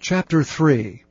Chapter 3.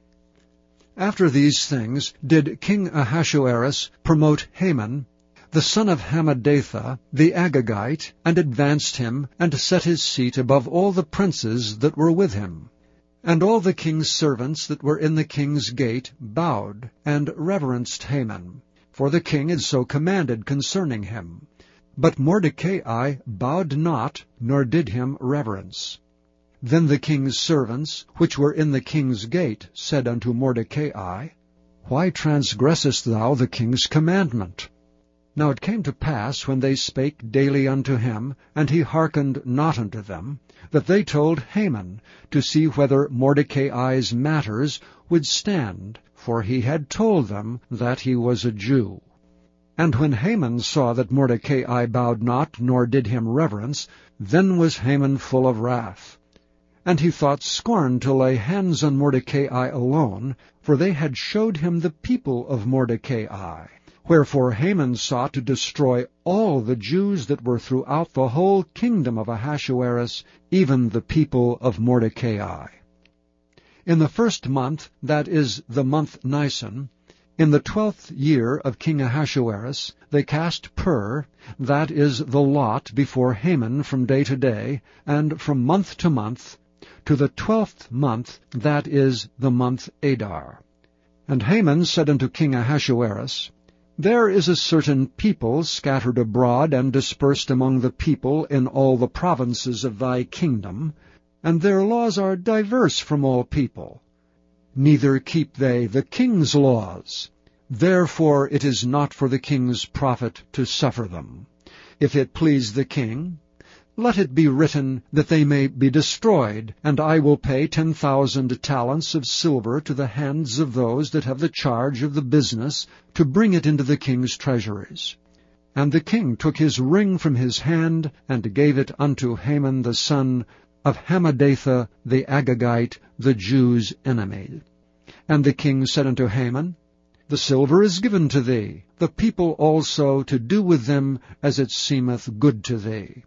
After these things did King Ahasuerus promote Haman, the son of Hammedatha, the Agagite, and advanced him, and set his seat above all the princes that were with him. And all the king's servants that were in the king's gate bowed, and reverenced Haman, for the king had so commanded concerning him. But Mordecai bowed not, nor did him reverence. Then the king's servants, which were in the king's gate, said unto Mordecai, Why transgressest thou the king's commandment? Now it came to pass, when they spake daily unto him, and he hearkened not unto them, that they told Haman, to see whether Mordecai's matters would stand, for he had told them that he was a Jew. And when Haman saw that Mordecai bowed not, nor did him reverence, then was Haman full of wrath. And he thought scorn to lay hands on Mordecai alone, for they had showed him the people of Mordecai. Wherefore Haman sought to destroy all the Jews that were throughout the whole kingdom of Ahasuerus, even the people of Mordecai. In the first month, that is the month Nisan, in the 12th year of King Ahasuerus, they cast pur, that is the lot, before Haman from day to day, and from month to month, to the 12th month, that is the month Adar. And Haman said unto King Ahasuerus, There is a certain people scattered abroad and dispersed among the people in all the provinces of thy kingdom, and their laws are diverse from all people. Neither keep they the king's laws. Therefore it is not for the king's profit to suffer them. If it please the king, let it be written that they may be destroyed, and I will pay 10,000 talents of silver to the hands of those that have the charge of the business, to bring it into the king's treasuries. And the king took his ring from his hand, and gave it unto Haman the son of Hammedatha the Agagite, the Jews' enemy. And the king said unto Haman, The silver is given to thee, the people also to do with them as it seemeth good to thee.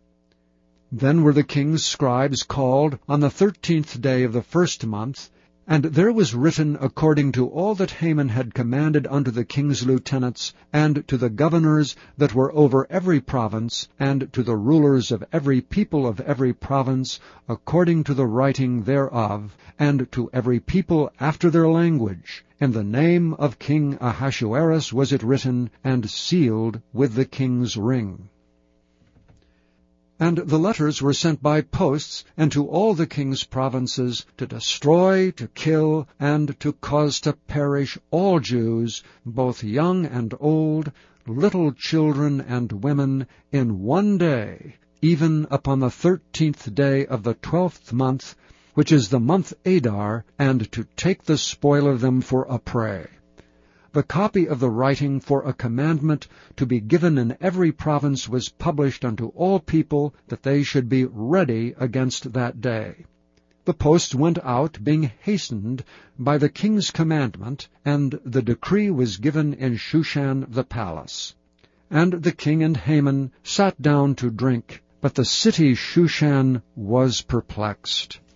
Then were the king's scribes called on the 13th day of the first month, and there was written according to all that Haman had commanded unto the king's lieutenants, and to the governors that were over every province, and to the rulers of every people of every province, according to the writing thereof, and to every people after their language. In the name of King Ahasuerus was it written, and sealed with the king's ring. And the letters were sent by posts, and to all the king's provinces, to destroy, to kill, and to cause to perish all Jews, both young and old, little children and women, in one day, even upon the 13th day of the 12th month, which is the month Adar, and to take the spoil of them for a prey. The copy of the writing for a commandment to be given in every province was published unto all people, that they should be ready against that day. The post went out, being hastened by the king's commandment, and the decree was given in Shushan the palace. And the king and Haman sat down to drink, but the city Shushan was perplexed.